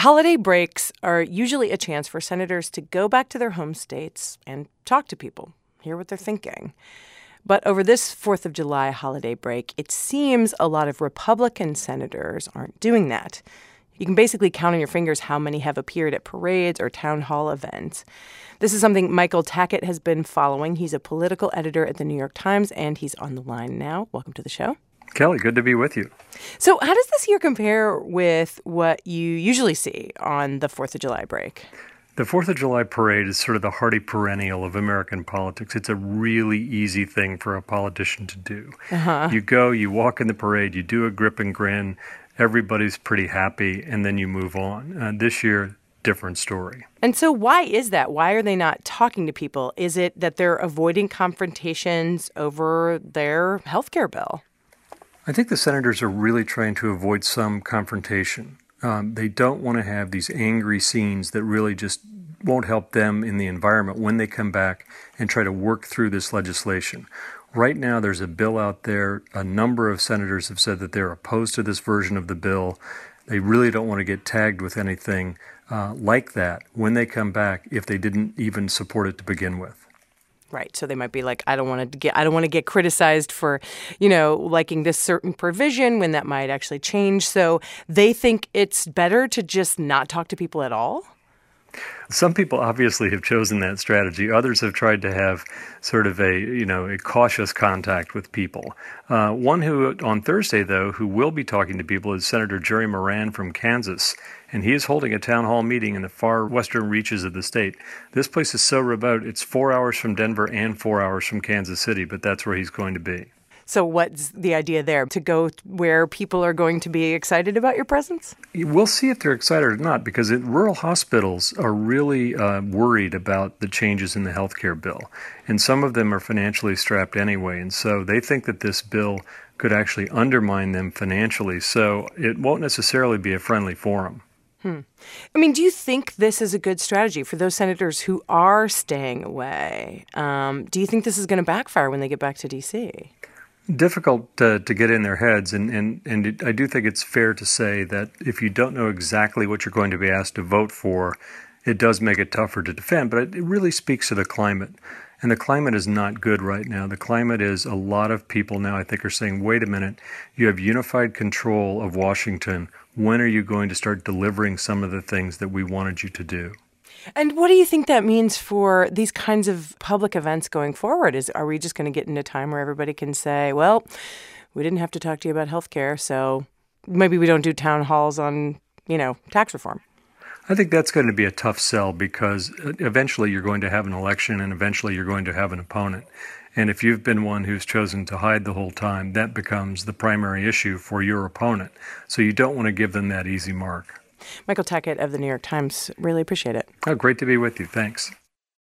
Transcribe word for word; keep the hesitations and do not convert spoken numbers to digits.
Holiday breaks are usually a chance for senators to go back to their home states and talk to people, hear what they're thinking. But over this fourth of July holiday break, it seems a lot of Republican senators aren't doing that. You can basically count on your fingers how many have appeared at parades or town hall events. This is something Michael Tackett has been following. He's a political editor at the New York Times, and he's on the line now. Welcome to the show. Kelly, good to be with you. So how does this year compare with what you usually see on the fourth of July break? The fourth of July parade is sort of the hardy perennial of American politics. It's a really easy thing for a politician to do. Uh-huh. You go, you walk in the parade, you do a grip and grin, everybody's pretty happy, and then you move on. Uh, this year, different story. And so why is that? Why are they not talking to people? Is it that they're avoiding confrontations over their health care bill? I think the senators are really trying to avoid some confrontation. Um, they don't want to have these angry scenes that really just won't help them in the environment when they come back and try to work through this legislation. Right now, there's a bill out there. A number of senators have said that they're opposed to this version of the bill. They really don't want to get tagged with anything uh, like that when they come back if they didn't even support it to begin with. Right. So they might be like, I don't want to get I don't want to get criticized for, you know, liking this certain provision when that might actually change. So they think it's better to just not talk to people at all? Some people obviously have chosen that strategy. Others have tried to have sort of a, you know, a cautious contact with people. Uh, one who on Thursday, though, who will be talking to people is Senator Jerry Moran from Kansas. And he is holding a town hall meeting in the far western reaches of the state. This place is so remote, it's four hours from Denver and four hours from Kansas City, but that's where he's going to be. So what's the idea there? To go where people are going to be excited about your presence? We'll see if they're excited or not, because it, rural hospitals are really uh, worried about the changes in the health care bill. And some of them are financially strapped anyway. And so they think that this bill could actually undermine them financially. So it won't necessarily be a friendly forum. Hmm. I mean, do you think this is a good strategy for those senators who are staying away? Um, do you think this is going to backfire when they get back to D C? Difficult uh, to get in their heads, and, and, and it, I do think it's fair to say that if you don't know exactly what you're going to be asked to vote for, it does make it tougher to defend, but it, it really speaks to the climate. And the climate is not good right now. The climate is a lot of people now, I think, are saying, wait a minute, you have unified control of Washington. When are you going to start delivering some of the things that we wanted you to do? And what do you think that means for these kinds of public events going forward? Is Are we just going to get into a time where everybody can say, well, we didn't have to talk to you about health care, so maybe we don't do town halls on, you know, tax reform? I think that's going to be a tough sell because eventually you're going to have an election and eventually you're going to have an opponent. And if you've been one who's chosen to hide the whole time, that becomes the primary issue for your opponent. So you don't want to give them that easy mark. Michael Tackett of the New York Times, really appreciate it. Oh, great to be with you. Thanks.